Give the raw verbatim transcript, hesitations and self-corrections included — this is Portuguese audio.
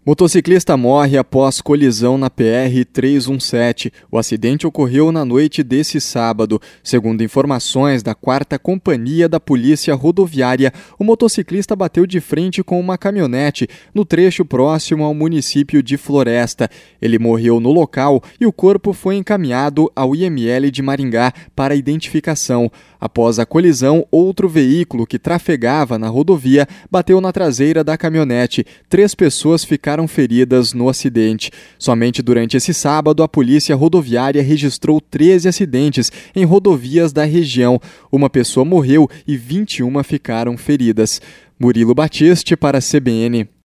Motociclista morre após colisão na P R trezentos e dezessete. O acidente ocorreu na noite desse sábado. Segundo informações da quarta Companhia da Polícia Rodoviária, o motociclista bateu de frente com uma caminhonete no trecho próximo ao município de Floresta. Ele morreu no local e o corpo foi encaminhado ao I M L de Maringá para identificação. Após a colisão, outro veículo que trafegava na rodovia bateu na traseira da caminhonete. Três pessoas ficaram feridas no acidente. Somente durante esse sábado, a Polícia Rodoviária registrou treze acidentes em rodovias da região. Uma pessoa morreu e vinte e uma ficaram feridas. Murilo Batiste para a C B N.